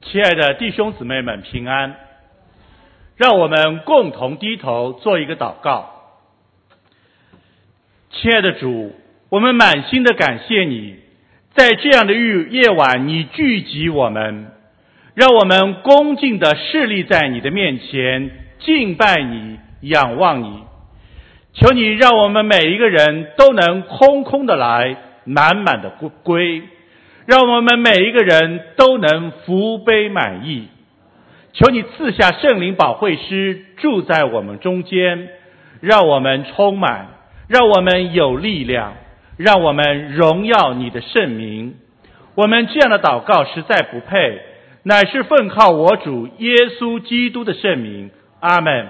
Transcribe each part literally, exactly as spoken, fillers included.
亲爱的弟兄姊妹们平安，让我们共同低头做一个祷告。亲爱的主，我们满心的感谢你，在这样的夜晚你聚集我们，让我们恭敬地侍立在你的面前，敬拜你，仰望你。求你让我们每一个人都能空空的来，满满的归，让我们每一个人都能福杯满溢。求你赐下圣灵保惠师住在我们中间，让我们充满，让我们有力量，让我们荣耀你的圣名。我们这样的祷告实在不配，乃是奉靠我主耶稣基督的圣名。阿们。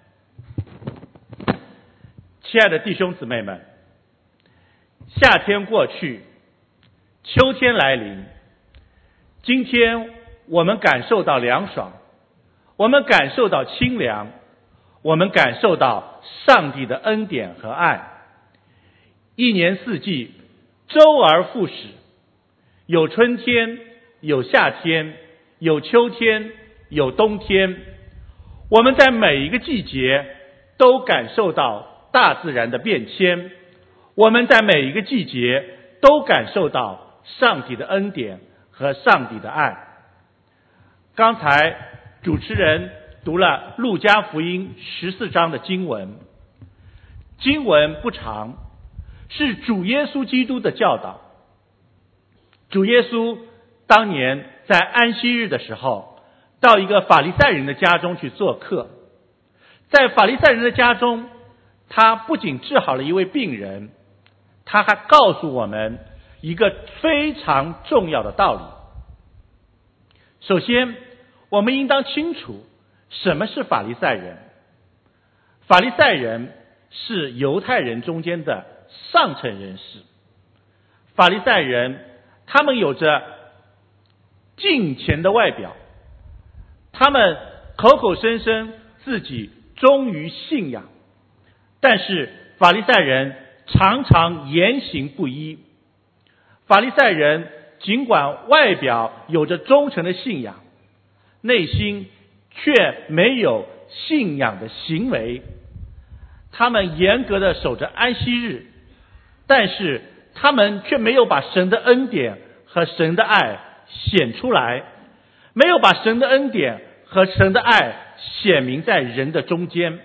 亲爱的弟兄姊妹们，夏天过去，秋天来临，今天我们感受到凉爽，我们感受到清凉，我们感受到上帝的恩典和爱。一年四季，周而复始，有春天，有夏天，有秋天，有冬天。我们在每一个季节都感受到大自然的变迁，我们在每一个季节都感受到上帝的恩典和上帝的爱。刚才主持人读了路加福音十四章的经文，经文不长，是主耶稣基督的教导。主耶稣当年在安息日的时候，到一个法利赛人的家中去做客，在法利赛人的家中，他不仅治好了一位病人，他还告诉我们一个非常重要的道理。首先，我们应当清楚什么是法利赛人。法利赛人是犹太人中间的上层人士。法利赛人他们有着敬虔的外表，他们口口声声自己忠于信仰，但是法利赛人常常言行不一。法利赛人尽管外表有着忠诚的信仰，内心却没有信仰的行为。他们严格的守着安息日，但是他们却没有把神的恩典和神的爱显出来，没有把神的恩典和神的爱显明在人的中间。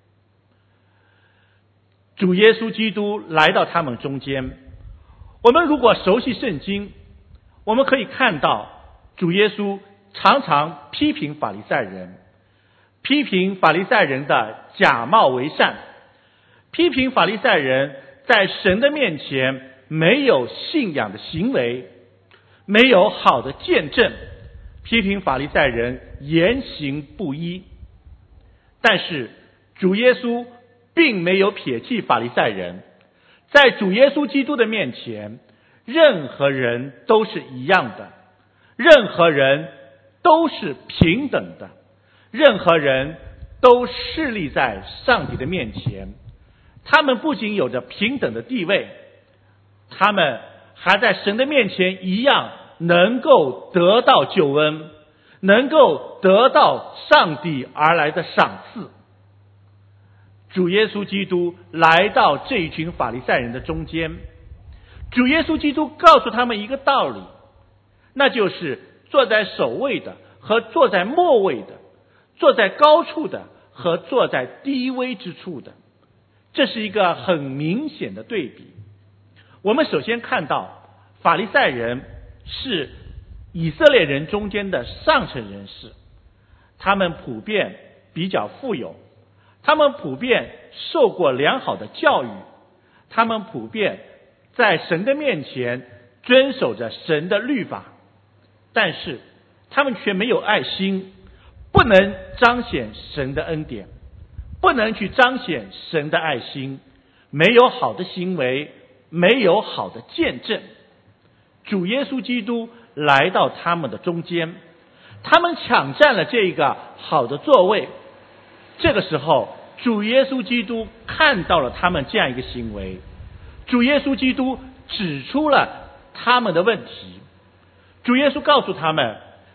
主耶稣基督来到他们中间，我们如果熟悉圣经，我们可以看到主耶稣常常批评法利赛人，批评法利赛人的假冒为善，批评法利赛人在神的面前没有信仰的行为，没有好的见证，批评法利赛人言行不一。但是主耶稣并没有撇弃法利赛人，在主耶稣基督的面前，任何人都是一样的，任何人都是平等的，任何人都侍立在上帝的面前。他们不仅有着平等的地位，他们还在神的面前一样能够得到救恩，能够得到上帝而来的赏赐。主耶稣基督来到这一群法利赛人的中间，主耶稣基督告诉他们一个道理，那就是坐在首位的和坐在末位的，坐在高处的和坐在低微之处的，这是一个很明显的对比。我们首先看到法利赛人是以色列人中间的上层人士，他们普遍比较富有，他们普遍受过良好的教育，他们普遍在神的面前遵守着神的律法，但是他们却没有爱心，不能彰显神的恩典，不能去彰显神的爱心，没有好的行为，没有好的见证。主耶稣基督来到他们的中间，他们抢占了这个好的座位。这个时候主耶稣基督看到了他们这样一个行为，主耶稣基督指出了他们的问题。主耶稣告诉他们，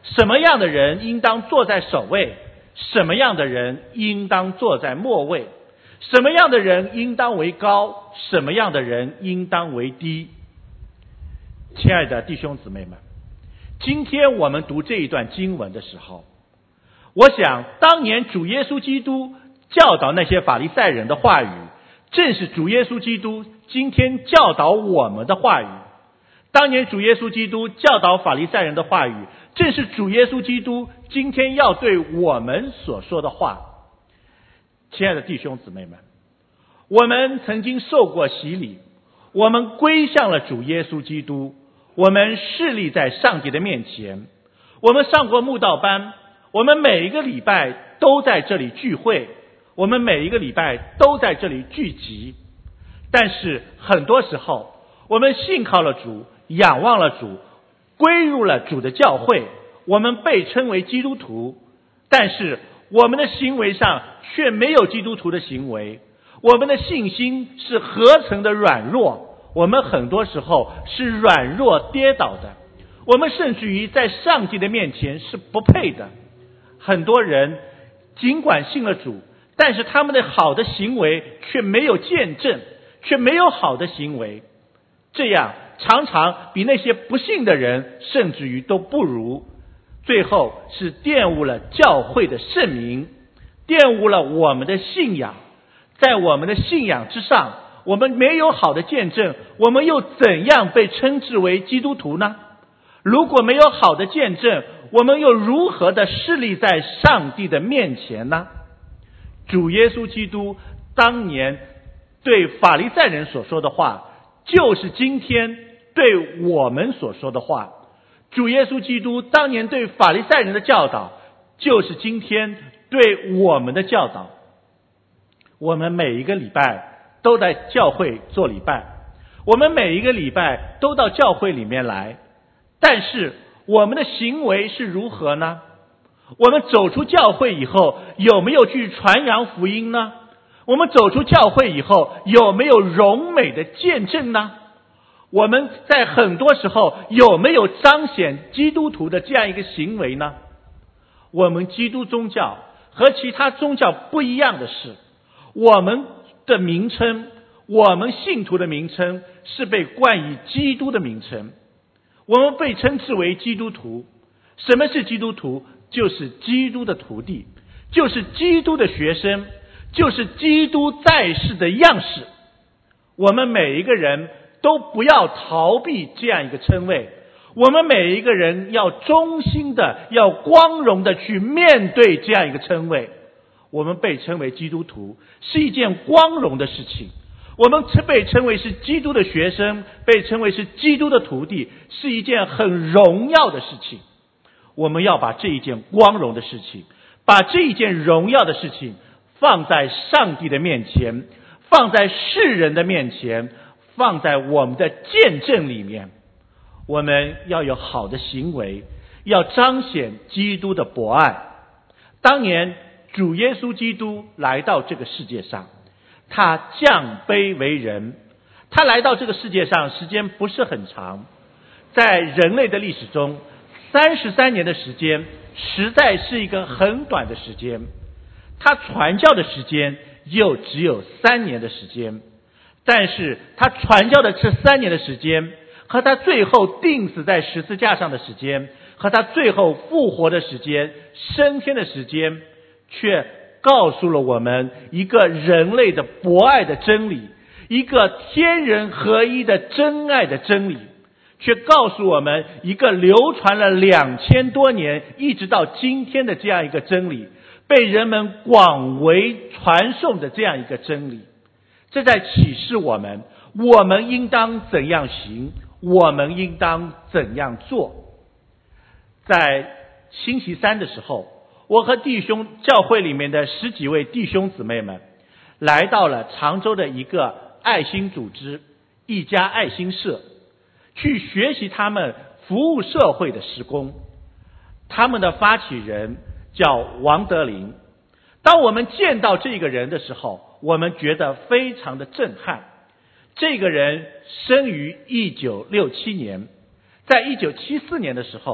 什么样的人应当坐在首位，什么样的人应当坐在末位，什么样的人应当为高，什么样的人应当为低。亲爱的弟兄姊妹们，今天我们读这一段经文的时候，我想当年主耶稣基督教导那些法利赛人的话语，正是主耶稣基督今天教导我们的话语。当年主耶稣基督教导法利赛人的话语，正是主耶稣基督今天要对我们所说的话。亲爱的弟兄姊妹们，我们曾经受过洗礼，我们归向了主耶稣基督，我们侍立在上帝的面前，我们上过慕道班，我们每一个礼拜都在这里聚会，我们每一个礼拜都在这里聚集。但是很多时候，我们信靠了主，仰望了主，归入了主的教会，我们被称为基督徒，但是我们的行为上却没有基督徒的行为，我们的信心是何层的软弱，我们很多时候是软弱跌倒的，我们甚至于在上帝的面前是不配的。很多人尽管信了主，但是他们的好的行为却没有见证，却没有好的行为，这样常常比那些不信的人甚至于都不如，最后是玷污了教会的圣名，玷污了我们的信仰。在我们的信仰之上，我们没有好的见证，我们又怎样被称之为基督徒呢？如果没有好的见证，我们又如何的侍立在上帝的面前呢？主耶稣基督当年对法利赛人所说的话，就是今天对我们所说的话。主耶稣基督当年对法利赛人的教导，就是今天对我们的教导。我们每一个礼拜都在教会做礼拜，我们每一个礼拜都到教会里面来，但是我们的行为是如何呢？我们走出教会以后，有没有去传扬福音呢？我们走出教会以后，有没有荣美的见证呢？我们在很多时候有没有彰显基督徒的这样一个行为呢？我们基督宗教和其他宗教不一样的是，我们的名称，我们信徒的名称是被冠以基督的名称，我们被称之为基督徒。什么是基督徒？就是基督的徒弟，就是基督的学生，就是基督在世的样式。我们每一个人都不要逃避这样一个称谓，我们每一个人要忠心的，要光荣的去面对这样一个称谓。我们被称为基督徒是一件光荣的事情，我们被称为是基督的学生，被称为是基督的徒弟，是一件很荣耀的事情。我们要把这一件光荣的事情，把这一件荣耀的事情放在上帝的面前，放在世人的面前，放在我们的见证里面。我们要有好的行为，要彰显基督的博爱。当年主耶稣基督来到这个世界上，他降卑为人，他来到这个世界上时间不是很长，在人类的历史中三十三年的时间实在是一个很短的时间，他传教的时间又只有三年的时间，但是他传教的这三年的时间和他最后钉死在十字架上的时间，和他最后复活的时间，升天的时间，却告诉了我们一个人类的博爱的真理，一个天人合一的真爱的真理，却告诉我们一个流传了两千多年一直到今天的这样一个真理，被人们广为传颂的这样一个真理。这在启示我们，我们应当怎样行，我们应当怎样做。在星期三的时候，我和弟兄教会里面的十几位弟兄姊妹们来到了常州的一个爱心组织，一家爱心社，去学习他们服务社会的事工。他们的发起人叫王德林。当我们见到这个人的时候，我们觉得非常的震撼。这个人生于一九六七年，在一九七四年的时候，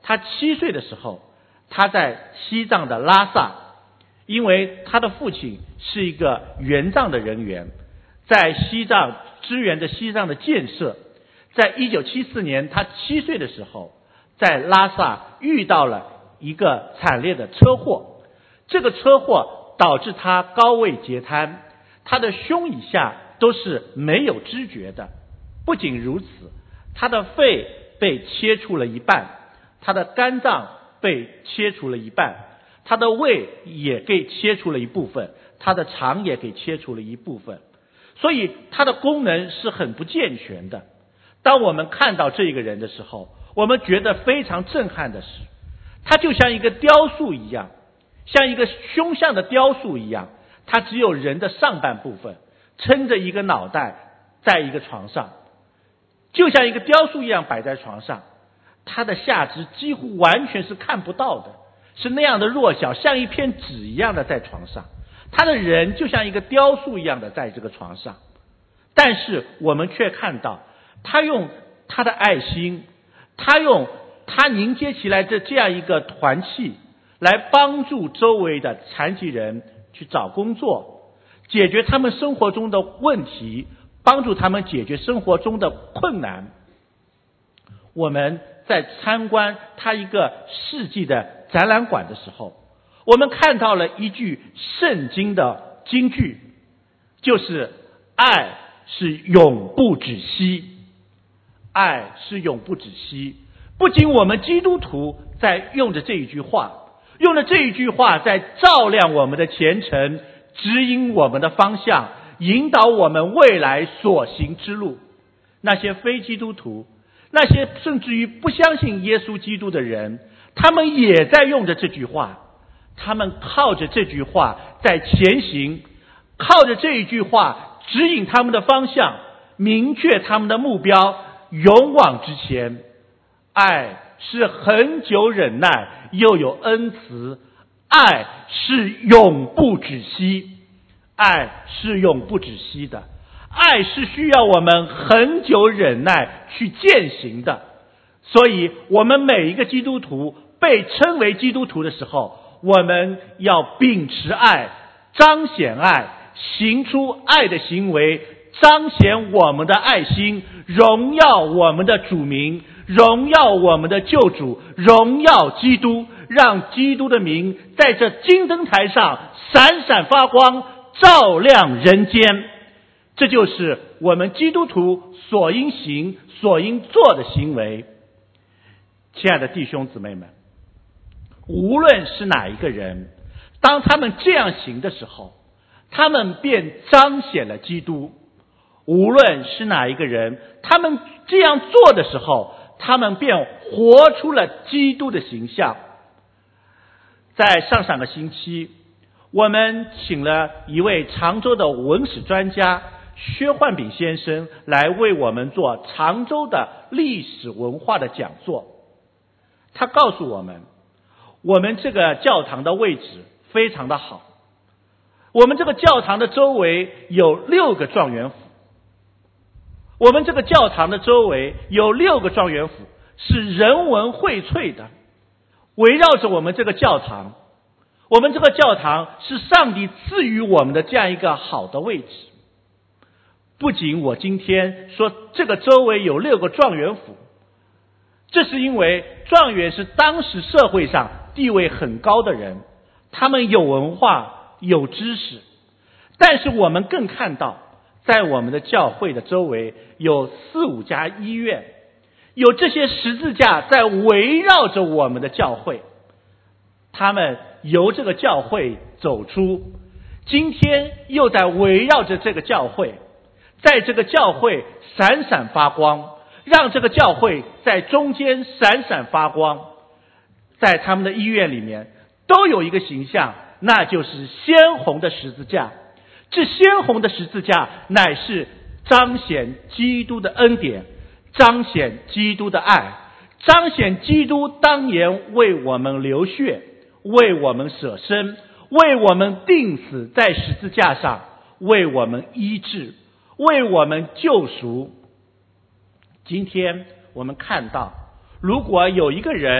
他七岁的时候，他在西藏的拉萨，因为他的父亲是一个援藏的人员，在西藏支援着西藏的建设。在一九七四年，他七岁的时候，在拉萨遇到了一个惨烈的车祸，这个车祸导致他高位截瘫，他的胸以下都是没有知觉的。不仅如此，他的肺被切除了一半，他的肝脏被切除了一半，他的胃也给切除了一部分，他的肠也给切除了一部分，所以他的功能是很不健全的。当我们看到这一个人的时候，我们觉得非常震撼的是，他就像一个雕塑一样，像一个凶相的雕塑一样，他只有人的上半部分，撑着一个脑袋在一个床上，就像一个雕塑一样摆在床上，他的下肢几乎完全是看不到的，是那样的弱小，像一片纸一样的在床上，他的人就像一个雕塑一样的在这个床上。但是我们却看到他用他的爱心，他用他凝结起来的这样一个团契来帮助周围的残疾人去找工作，解决他们生活中的问题，帮助他们解决生活中的困难。我们在参观他一个世纪的展览馆的时候，我们看到了一句圣经的金句，就是爱是永不止息。爱是永不止息。不仅我们基督徒在用着这一句话，用着这一句话在照亮我们的前程，指引我们的方向，引导我们未来所行之路。那些非基督徒，那些甚至于不相信耶稣基督的人，他们也在用着这句话，他们靠着这句话在前行，靠着这一句话指引他们的方向，明确他们的目标，勇往直前。爱是恒久忍耐，又有恩慈，爱是永不止息。爱是永不止息的，爱是需要我们恒久忍耐去践行的。所以我们每一个基督徒被称为基督徒的时候，我们要秉持爱，彰显爱，行出爱的行为，彰显我们的爱心，荣耀我们的主名，荣耀我们的救主，荣耀基督，让基督的名在这金灯台上闪闪发光，照亮人间。这就是我们基督徒所应行所应做的行为。亲爱的弟兄姊妹们，无论是哪一个人，当他们这样行的时候，他们便彰显了基督。无论是哪一个人，他们这样做的时候，他们便活出了基督的形象。在上上个星期，我们请了一位常州的文史专家薛焕炳先生来为我们做常州的历史文化的讲座。他告诉我们，我们这个教堂的位置非常的好，我们这个教堂的周围有六个状元府，我们这个教堂的周围有六个状元府，是人文荟萃的，围绕着我们这个教堂，我们这个教堂是上帝赐予我们的这样一个好的位置。不仅我今天说这个周围有六个状元府，这是因为状元是当时社会上地位很高的人，他们有文化有知识。但是我们更看到，在我们的教会的周围有四五家医院，有这些十字架在围绕着我们的教会，他们由这个教会走出，今天又在围绕着这个教会，在这个教会闪闪发光，让这个教会在中间闪闪发光。在他们的医院里面都有一个形象，那就是鲜红的十字架。这鲜红的十字架乃是彰显基督的恩典，彰显基督的爱，彰显基督当年为我们流血，为我们舍身，为我们钉死在十字架上，为我们医治，为我们救赎。今天我们看到，如果有一个人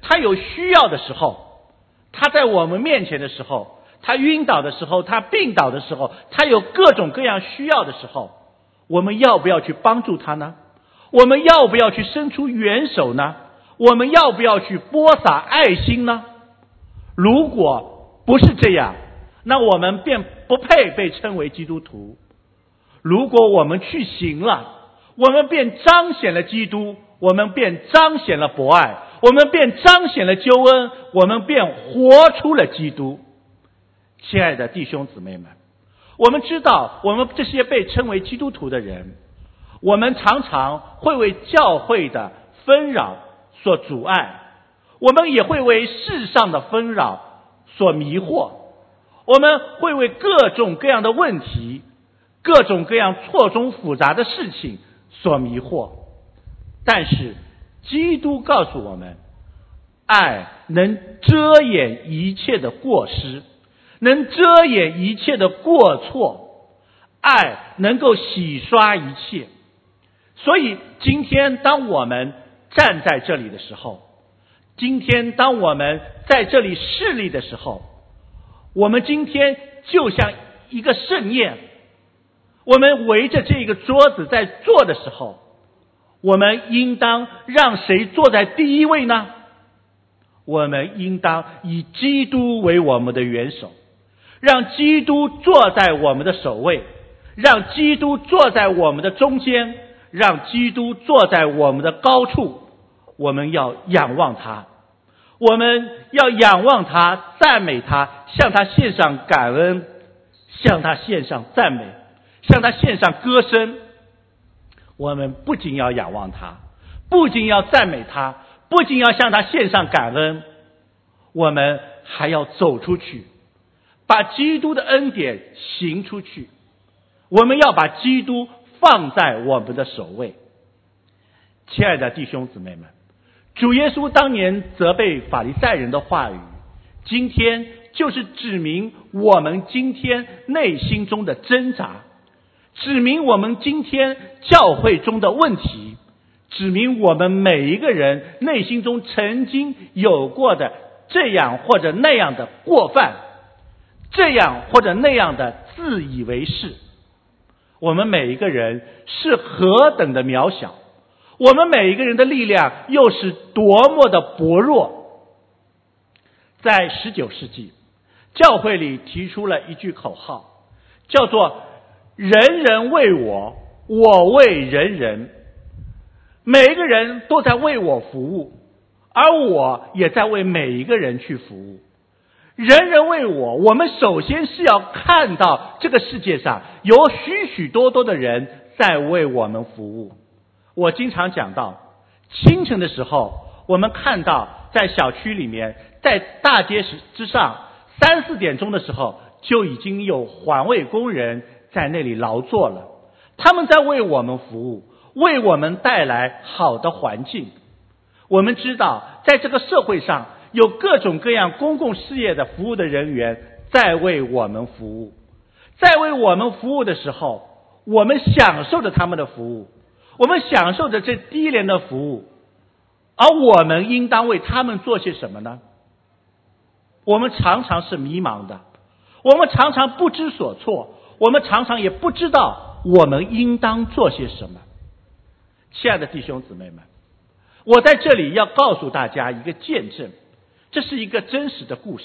他有需要的时候，他在我们面前的时候，他晕倒的时候，他病倒的时候，他有各种各样需要的时候，我们要不要去帮助他呢？我们要不要去伸出援手呢？我们要不要去播撒爱心呢？如果不是这样，那我们便不配被称为基督徒。如果我们去行了，我们便彰显了基督，我们便彰显了博爱，我们便彰显了救恩，我们便活出了基督。亲爱的弟兄姊妹们，我们知道我们这些被称为基督徒的人，我们常常会为教会的纷扰所阻碍，我们也会为世上的纷扰所迷惑，我们会为各种各样的问题，各种各样错综复杂的事情所迷惑。但是基督告诉我们，爱能遮掩一切的过失，能遮掩一切的过错，爱能够洗刷一切。所以今天当我们站在这里的时候，今天当我们在这里侍立的时候，我们今天就像一个盛宴，我们围着这个桌子在坐的时候，我们应当让谁坐在第一位呢？我们应当以基督为我们的元首，让基督坐在我们的首位，让基督坐在我们的中间，让基督坐在我们的高处。我们要仰望他，我们要仰望他，赞美他，向他献上感恩，向他献上赞美，向他献上歌声。我们不仅要仰望他，不仅要赞美他，不仅要向他献上感恩，我们还要走出去，把基督的恩典行出去。我们要把基督放在我们的首位。亲爱的弟兄姊妹们，主耶稣当年责备法利赛人的话语，今天就是指明我们今天内心中的挣扎，指明我们今天教会中的问题，指明我们每一个人内心中曾经有过的这样或者那样的过犯，这样或者那样的自以为是。我们每一个人是何等的渺小，我们每一个人的力量又是多么的薄弱。在十九世纪，教会里提出了一句口号，叫做人人为我，我为人人。每一个人都在为我服务，而我也在为每一个人去服务。人人为我，我们首先是要看到这个世界上有许许多多的人在为我们服务。我经常讲到，清晨的时候，我们看到在小区里面，在大街之上，三四点钟的时候，就已经有环卫工人在那里劳作了。他们在为我们服务，为我们带来好的环境。我们知道，在这个社会上，有各种各样公共事业的服务的人员在为我们服务。在为我们服务的时候，我们享受着他们的服务，我们享受着这低廉的服务，而我们应当为他们做些什么呢？我们常常是迷茫的，我们常常不知所措，我们常常也不知道我们应当做些什么。亲爱的弟兄姊妹们，我在这里要告诉大家一个见证，这是一个真实的故事。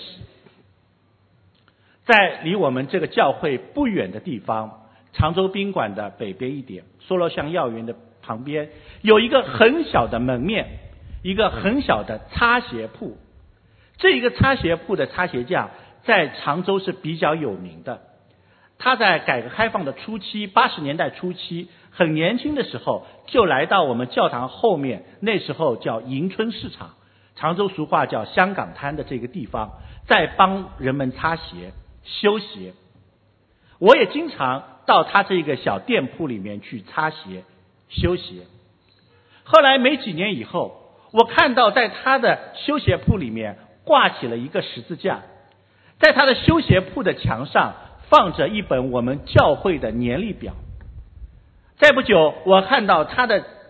在离我们这个教会不远的地方，常州宾馆的北边一点，梭罗巷药园的旁边，有一个很小的门面，一个很小的擦鞋铺。这一个擦鞋铺的擦鞋匠在常州是比较有名的。他在改革开放的初期，八十年代初期，很年轻的时候就来到我们教堂后面，那时候叫迎春市场，常州俗话叫香港滩的这个地方，在帮人们擦鞋修鞋。我也经常到他这个小店铺里面去擦鞋修鞋。后来没几年以后，我看到在他的修鞋铺里面挂起了一个十字架，在他的修鞋铺的墙上放着一本我们教会的年历表。再不久，我看到他的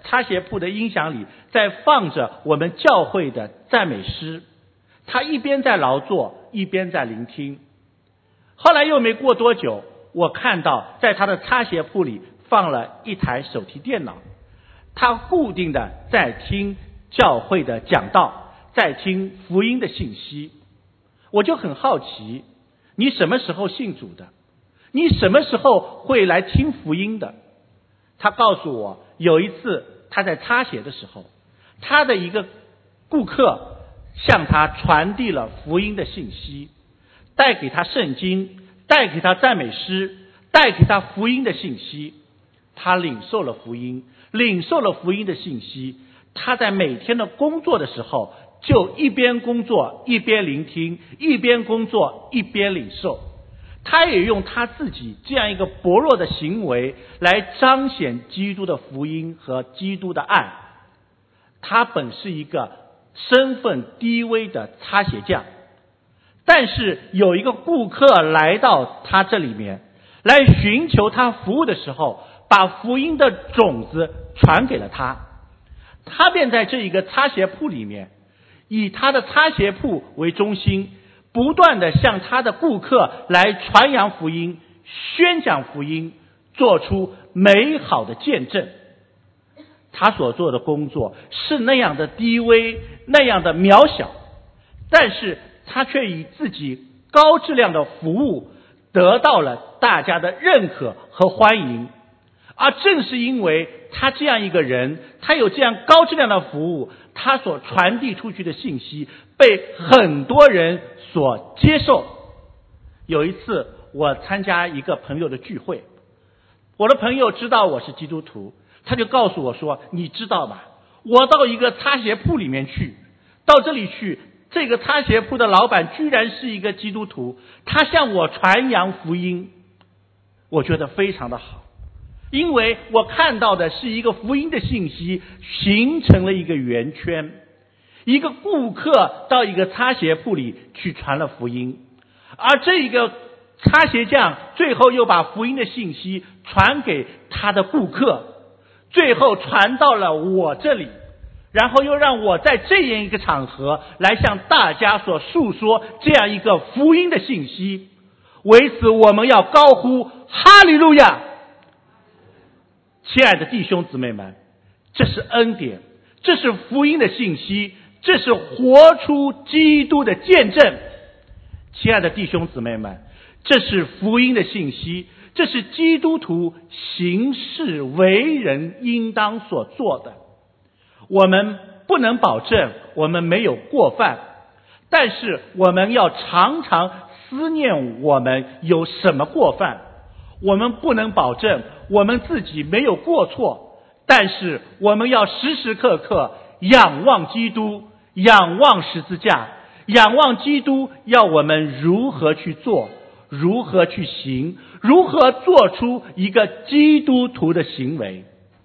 擦鞋铺的音响里在放着我们教会的赞美诗，他一边在劳作，一边在聆听。后来又没过多久，我看到在他的擦鞋铺里放了一台手提电脑，他固定的在听教会的讲道，在听福音的信息。我就很好奇，你什么时候信主的？你什么时候会来听福音的？他告诉我，有一次他在擦鞋的时候，他的一个顾客向他传递了福音的信息，带给他圣经，带给他赞美诗，带给他福音的信息。他领受了福音，领受了福音的信息。他在每天的工作的时候，就一边工作一边聆听，一边工作一边领受。他也用他自己这样一个薄弱的行为来彰显基督的福音和基督的爱。他本是一个身份低微的擦鞋匠，但是有一个顾客来到他这里面来寻求他服务的时候，把福音的种子传给了他。他便在这一个擦鞋铺里面，以他的擦鞋铺为中心，不断的向他的顾客来传扬福音，宣讲福音，做出美好的见证。他所做的工作是那样的低微，那样的渺小，但是他却以自己高质量的服务得到了大家的认可和欢迎。而正是因为他这样一个人，他有这样高质量的服务，他所传递出去的信息被很多人所接受。有一次我参加一个朋友的聚会，我的朋友知道我是基督徒，他就告诉我说，你知道吗，我到一个擦鞋铺里面去，到这里去，这个擦鞋铺的老板居然是一个基督徒，他向我传扬福音。我觉得非常的好，因为我看到的是一个福音的信息形成了一个圆圈。一个顾客到一个擦鞋铺里去传了福音，而这一个擦鞋匠最后又把福音的信息传给他的顾客，最后传到了我这里，然后又让我在这样一个场合来向大家所述说这样一个福音的信息。为此我们要高呼哈利路亚！亲爱的弟兄姊妹们，这是恩典，这是福音的信息，这是活出基督的见证。亲爱的弟兄姊妹们，这是福音的信息，这是基督徒行事为人应当所做的。我们不能保证我们没有过犯，但是我们要常常思念我们有什么过犯。我们不能保证我们自己没有过错，但是我们要时时刻刻仰望基督，仰望十字架，仰望基督要我们如何去做，如何去行，如何做出一个基督徒的行为。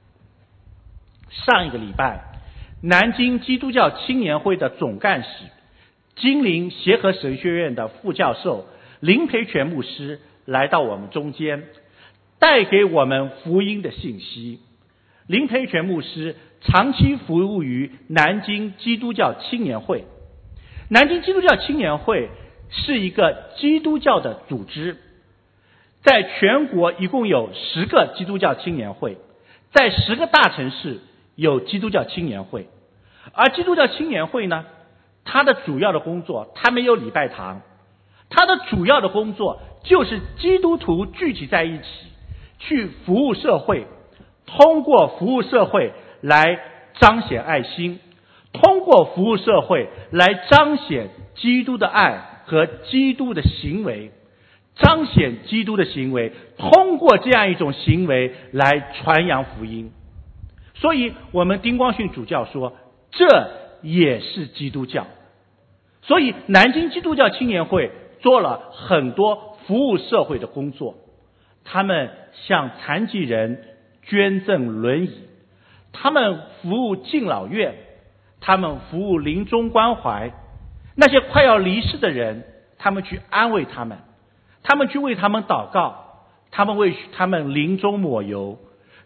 上一个礼拜，南京基督教青年会的总干事，金陵协和神学院的副教授林培全牧师来到我们中间，带给我们福音的信息。林培全牧师长期服务于南京基督教青年会。南京基督教青年会是一个基督教的组织，在全国一共有十个基督教青年会，在十个大城市有基督教青年会。而基督教青年会呢，它的主要的工作，它没有礼拜堂，它的主要的工作就是基督徒聚集在一起，去服务社会，通过服务社会来彰显爱心，通过服务社会来彰显基督的爱和基督的行为，彰显基督的行为，通过这样一种行为来传扬福音。所以我们丁光训主教说，这也是基督教。所以南京基督教青年会做了很多服务社会的工作，他们向残疾人捐赠轮椅，他们服务敬老院，他们服务临终关怀，那些快要离世的人，他们去安慰他们，他们去为他们祷告，他们为他们临终抹油，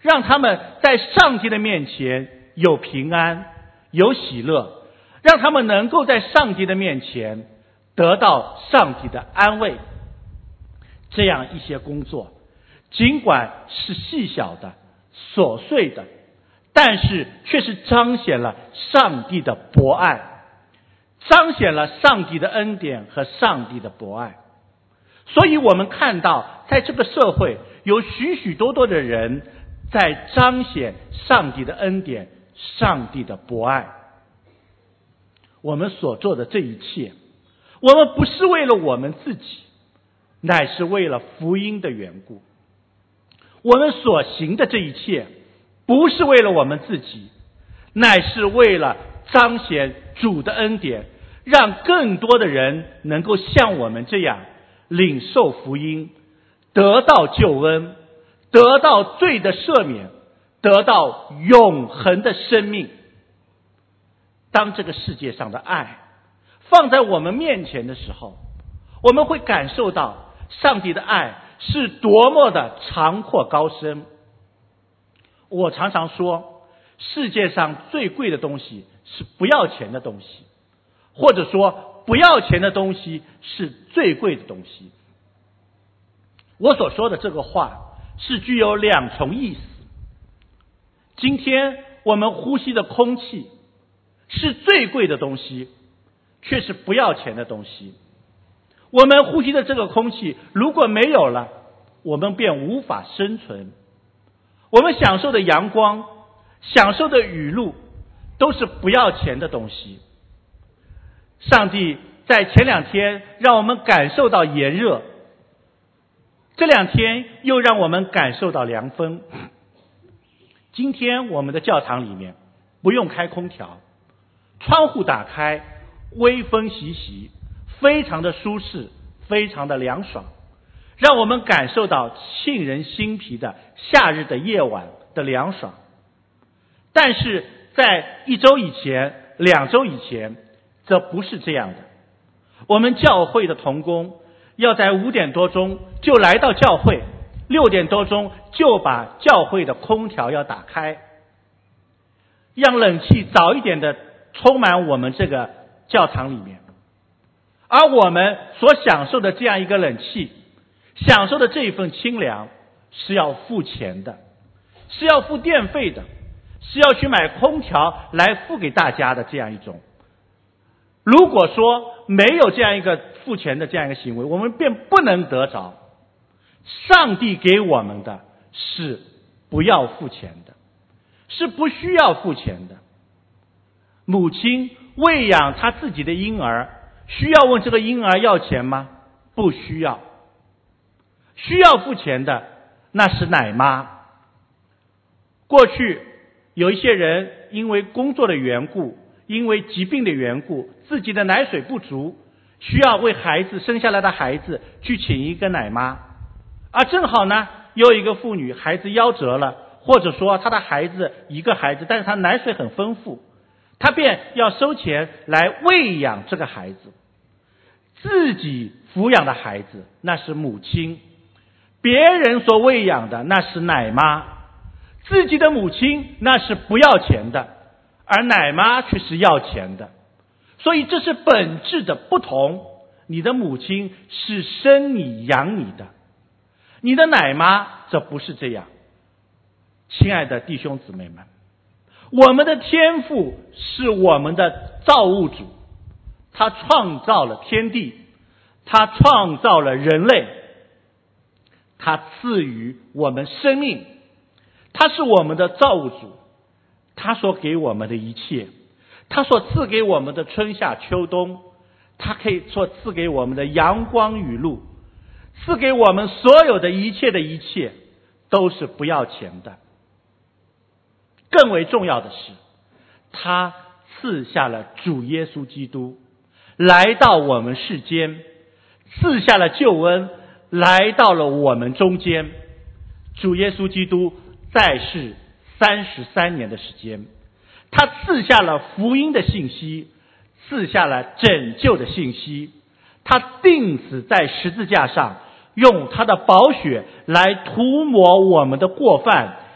让他们在上帝的面前有平安，有喜乐，让他们能够在上帝的面前得到上帝的安慰。这样一些工作，尽管是细小的、琐碎的，但是却是彰显了上帝的博爱，彰显了上帝的恩典和上帝的博爱。所以我们看到在这个社会有许许多多的人在彰显上帝的恩典，上帝的博爱。我们所做的这一切，我们不是为了我们自己，乃是为了福音的缘故。我们所行的这一切，不是为了我们自己，乃是为了彰显主的恩典，让更多的人能够像我们这样领受福音，得到救恩，得到罪的赦免，得到永恒的生命。当这个世界上的爱放在我们面前的时候，我们会感受到上帝的爱是多么的长阔高深。我常常说，世界上最贵的东西是不要钱的东西，或者说不要钱的东西是最贵的东西。我所说的这个话是具有两重意思。今天我们呼吸的空气是最贵的东西，却是不要钱的东西。我们呼吸的这个空气如果没有了，我们便无法生存。我们享受的阳光，享受的雨露，都是不要钱的东西。上帝在前两天让我们感受到炎热，这两天又让我们感受到凉风。今天我们的教堂里面不用开空调，窗户打开，微风习习，非常的舒适，非常的凉爽，让我们感受到沁人心脾的夏日的夜晚的凉爽。但是在一周以前、两周以前，这不是这样的。我们教会的同工要在五点多钟就来到教会，六点多钟就把教会的空调要打开，让冷气早一点的充满我们这个教堂里面。而我们所享受的这样一个冷气，享受的这一份清凉，是要付钱的，是要付电费的，是要去买空调来付给大家的这样一种。如果说没有这样一个付钱的这样一个行为，我们便不能得着。上帝给我们的是不要付钱的，是不需要付钱的。母亲喂养她自己的婴儿，需要问这个婴儿要钱吗？不需要。需要付钱的那是奶妈。过去有一些人因为工作的缘故，因为疾病的缘故，自己的奶水不足，需要为孩子生下来的孩子去请一个奶妈。而正好呢，有一个妇女孩子夭折了，或者说她的孩子一个孩子，但是她奶水很丰富，她便要收钱来喂养这个孩子。自己抚养的孩子那是母亲，别人所喂养的那是奶妈。自己的母亲那是不要钱的，而奶妈却是要钱的。所以这是本质的不同。你的母亲是生你养你的，你的奶妈这不是这样。亲爱的弟兄姊妹们，我们的天父是我们的造物主，他创造了天地，他创造了人类，他赐予我们生命，他是我们的造物主，他所给我们的一切，他所赐给我们的春夏秋冬，他可以所赐给我们的阳光雨露，赐给我们所有的一切的一切，都是不要钱的。更为重要的是，他赐下了主耶稣基督来到我们世间，赐下了救恩来到了我们中间。主耶稣基督在世三十三年的时间，他赐下了福音的信息，赐下了拯救的信息。他钉死在十字架上，用他的宝血来涂抹我们的过犯，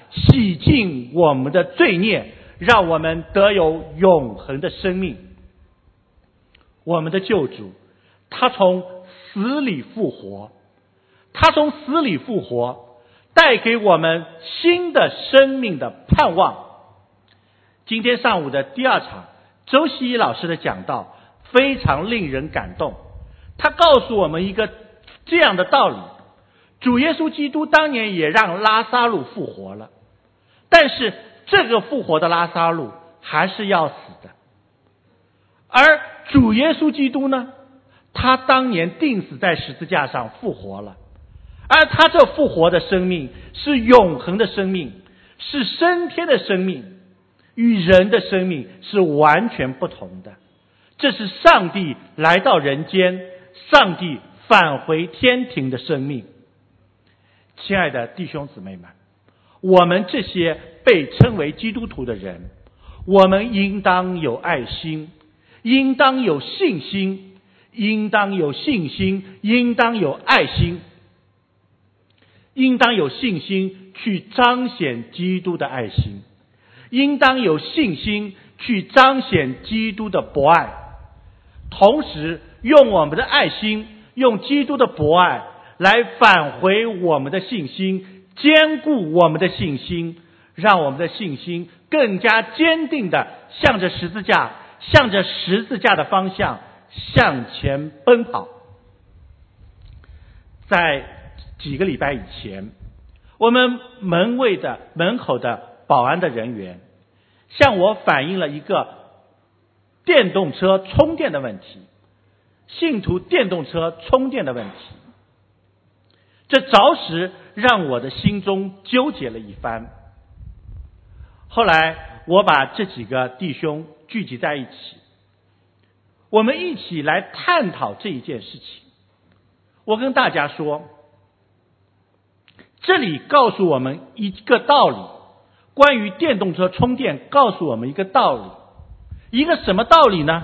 洗净我们的罪孽，让我们得有永恒的生命。我们的救主，他从死里复活，他从死里复活，带给我们新的生命的盼望。今天上午的第二场，周希一老师的讲道非常令人感动。他告诉我们一个这样的道理：主耶稣基督当年也让拉撒路复活了，但是这个复活的拉撒路还是要死的。而主耶稣基督呢，他当年钉死在十字架上复活了，而他这复活的生命是永恒的生命，是升天的生命，与人的生命是完全不同的。这是上帝来到人间，上帝返回天庭的生命。亲爱的弟兄姊妹们，我们这些被称为基督徒的人，我们应当有爱心，应当有信心，应当有信心，应当有爱心，应当有信心去彰显基督的爱心，应当有信心去彰显基督的博爱，同时用我们的爱心，用基督的博爱来返回我们的信心，坚固我们的信心，让我们的信心更加坚定地向着十字架，向着十字架的方向向前奔跑。在几个礼拜以前，我们门卫的门口的保安的人员向我反映了一个电动车充电的问题，信徒电动车充电的问题。这着实让我的心中纠结了一番。后来我把这几个弟兄聚集在一起，我们一起来探讨这一件事情。我跟大家说，这里告诉我们一个道理，关于电动车充电告诉我们一个道理。一个什么道理呢？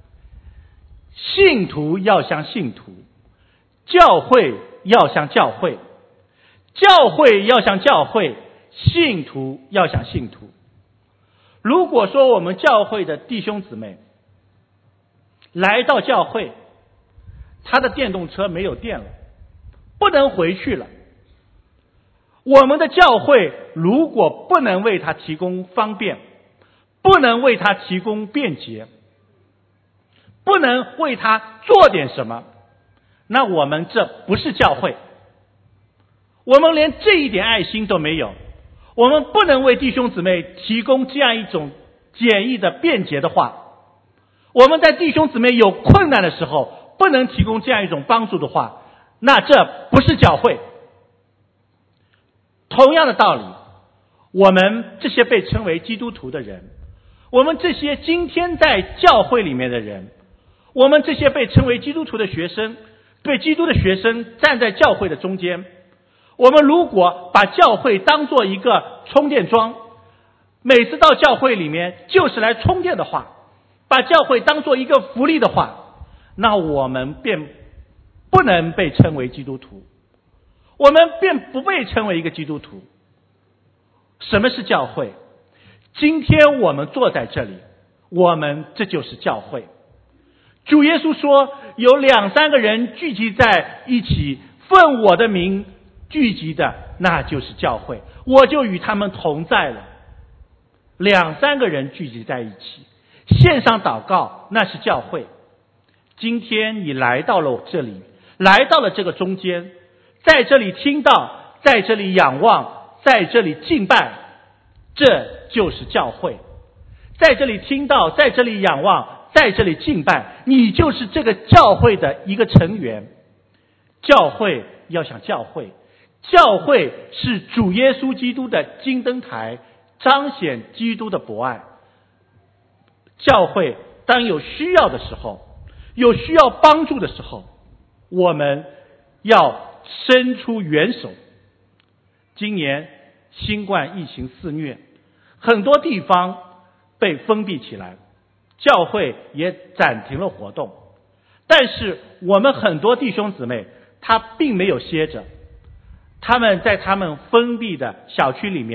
信徒要像信徒，教会要像教会，教会要像教会，信徒要像信徒。如果说我们教会的弟兄姊妹来到教会，他的电动车没有电了，不能回去了，我们的教会如果不能为他提供方便，不能为他提供便捷，不能为他做点什么，那我们这不是教会。我们连这一点爱心都没有，我们不能为弟兄姊妹提供这样一种简易的便捷的话，我们在弟兄姊妹有困难的时候不能提供这样一种帮助的话，那这不是教会。同样的道理，我们这些被称为基督徒的人，我们这些今天在教会里面的人，我们这些被称为基督徒的学生，对基督的学生站在教会的中间，我们如果把教会当作一个充电桩，每次到教会里面就是来充电的话，把教会当作一个福利的话，那我们便不能被称为基督徒，我们便不被称为一个基督徒。什么是教会？今天我们坐在这里，我们这就是教会。主耶稣说，有两三个人聚集在一起，奉我的名聚集的，那就是教会，我就与他们同在了。两三个人聚集在一起，线上祷告，那是教会。今天你来到了这里，来到了这个中间，在这里听到，在这里仰望，在这里敬拜，这就是教会。在这里听到，在这里仰望，在这里敬拜，你就是这个教会的一个成员。教会要像教会，教会是主耶稣基督的金灯台，彰显基督的博爱。教会当有需要的时候，有需要帮助的时候，我们要伸出援手。今年新冠疫情肆虐，很多地方被封闭起来，教会也暂停了活动。但是我们很多弟兄姊妹他并没有歇着，他们在他们封闭的小区里面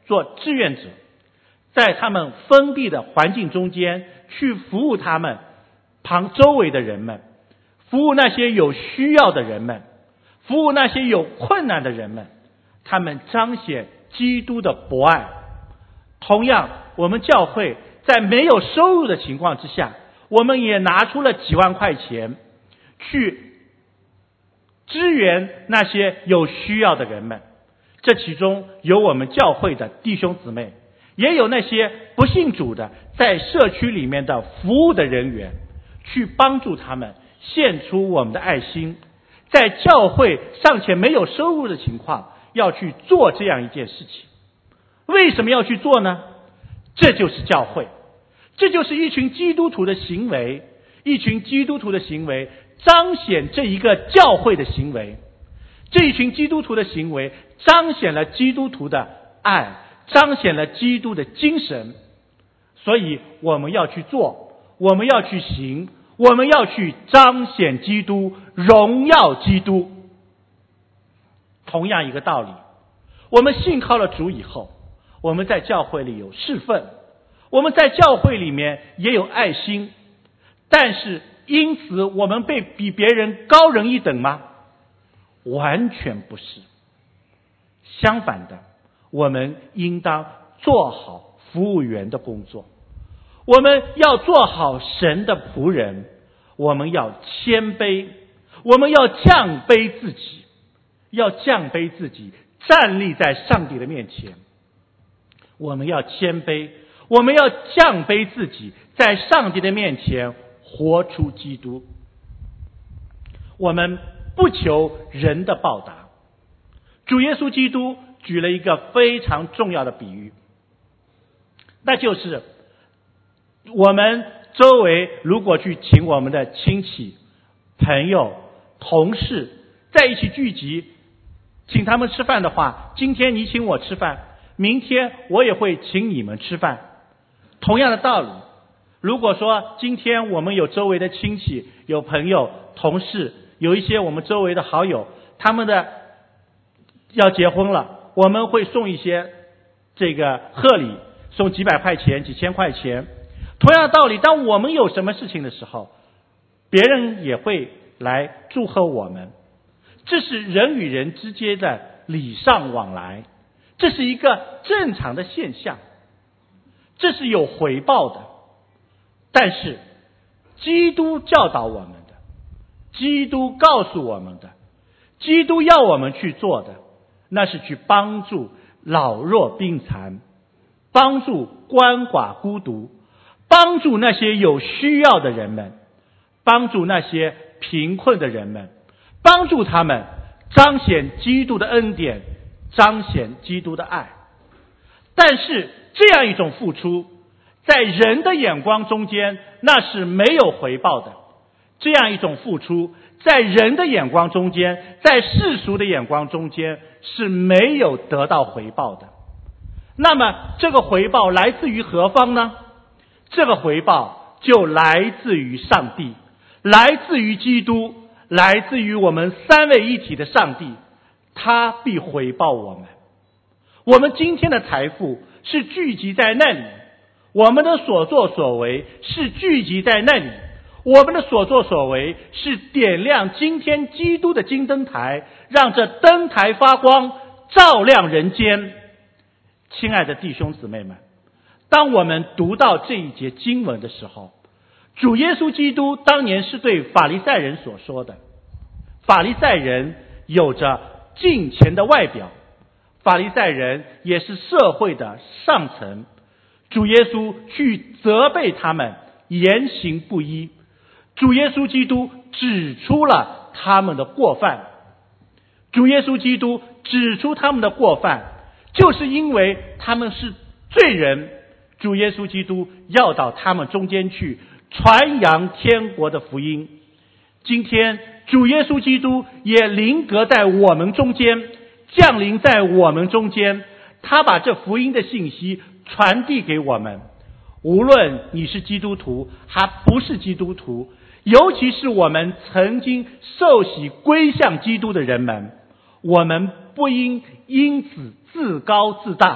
做志愿者，在他们封闭的环境中间去服务他们旁周围的人们，服务那些有需要的人们，服务那些有困难的人们，他们彰显基督的博爱。同样，我们教会在没有收入的情况之下，我们也拿出了几万块钱去支援那些有需要的人们。这其中有我们教会的弟兄姊妹，也有那些不信主的在社区里面的服务的人员，去帮助他们，献出我们的爱心。在教会尚且没有收入的情况，要去做这样一件事情。为什么要去做呢？这就是教会，这就是一群基督徒的行为，一群基督徒的行为彰显这一个教会的行为，这一群基督徒的行为彰显了基督徒的爱，彰显了基督的精神。所以我们要去做，我们要去行，我们要去彰显基督，荣耀基督。同样一个道理，我们信靠了主以后，我们在教会里有侍奉，我们在教会里面也有爱心，但是因此我们被比别人高人一等吗？完全不是。相反的，我们应当做好服务员的工作，我们要做好神的仆人，我们要谦卑，我们要降卑自己，要降卑自己，站立在上帝的面前。我们要谦卑，我们要降卑自己，在上帝的面前活出基督。我们不求人的报答。主耶稣基督举了一个非常重要的比喻，那就是我们周围如果去请我们的亲戚、朋友、同事在一起聚集，请他们吃饭的话，今天你请我吃饭，明天我也会请你们吃饭。同样的道理，如果说今天我们有周围的亲戚、有朋友、同事，有一些我们周围的好友，他们的要结婚了，我们会送一些这个贺礼，送几百块钱、几千块钱。同样的道理，当我们有什么事情的时候，别人也会来祝贺我们。这是人与人之间的礼尚往来，这是一个正常的现象，这是有回报的。但是基督教导我们的，基督告诉我们的，基督要我们去做的，那是去帮助老弱病残，帮助鳏寡孤独，帮助那些有需要的人们，帮助那些贫困的人们，帮助他们彰显基督的恩典，彰显基督的爱。但是这样一种付出，在人的眼光中间那是没有回报的。这样一种付出，在人的眼光中间，在世俗的眼光中间是没有得到回报的。那么这个回报来自于何方呢？这个回报就来自于上帝，来自于基督，来自于我们三位一体的上帝，他必回报我们。我们今天的财富是聚集在那里，我们的所作所为是聚集在那里，我们的所作所为是点亮今天基督的金灯台，让这灯台发光，照亮人间。亲爱的弟兄姊妹们，当我们读到这一节经文的时候，主耶稣基督当年是对法利赛人所说的。法利赛人有着敬虔的外表，法利赛人也是社会的上层，主耶稣去责备他们言行不一，主耶稣基督指出了他们的过犯。主耶稣基督指出他们的过犯，就是因为他们是罪人，主耶稣基督要到他们中间去传扬天国的福音。今天主耶稣基督也临格在我们中间，降临在我们中间，他把这福音的信息传递给我们。无论你是基督徒还不是基督徒，尤其是我们曾经受洗归向基督的人们，我们不应因此自高自大，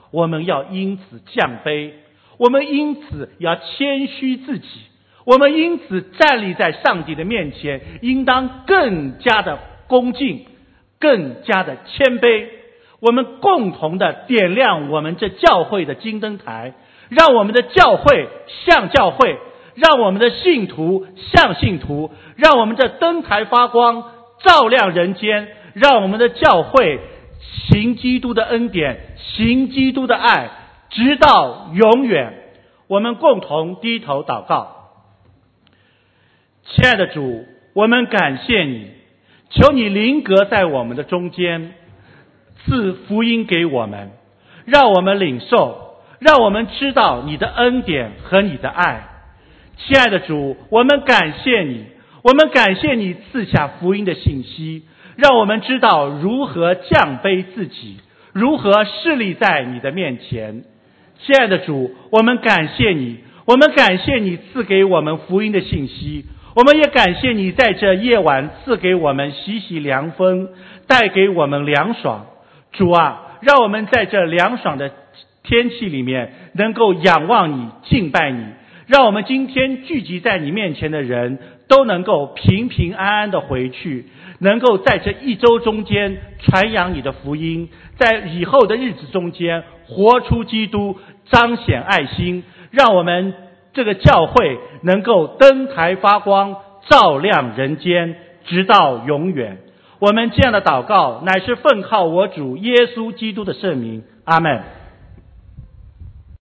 我们要因此降卑，我们因此要谦虚自己，我们因此站立在上帝的面前，应当更加的恭敬，更加的谦卑。我们共同的点亮我们这教会的金灯台，让我们的教会像教会，让我们的信徒像信徒，让我们这灯台发光，照亮人间，让我们的教会行基督的恩典，行基督的爱，直到永远。我们共同低头祷告。亲爱的主，我们感谢你，求你临格在我们的中间，赐福音给我们，让我们领受，让我们知道你的恩典和你的爱。亲爱的主，我们感谢你，我们感谢你赐下福音的信息，让我们知道如何降卑自己，如何侍立在你的面前。亲爱的主，我们感谢你，我们感谢你赐给我们福音的信息，我们也感谢你在这夜晚赐给我们习习凉风，带给我们凉爽。主啊，让我们在这凉爽的天气里面能够仰望你，敬拜你，让我们今天聚集在你面前的人都能够平平安安的回去，能够在这一周中间传扬你的福音，在以后的日子中间活出基督，彰显爱心，让我们这个教会能够灯台发光，照亮人间，直到永远。我们这样的祷告乃是奉靠我主耶稣基督的圣名，阿们。